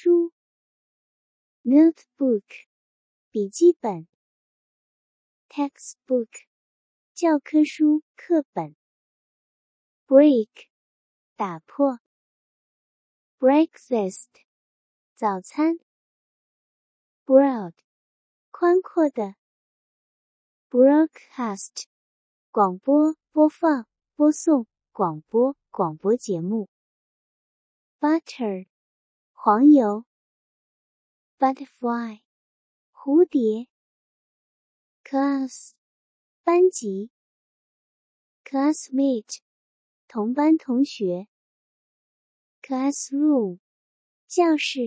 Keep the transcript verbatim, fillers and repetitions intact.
书 notebook 笔记本 textbook 教科书课本 break 打破 breakfast 早餐 broad 宽阔的 broadcast 广播播放播送广播广播节目 butter 黄油 butterfly 蝴蝶 class 班级 classmate 同班同学 classroom 教室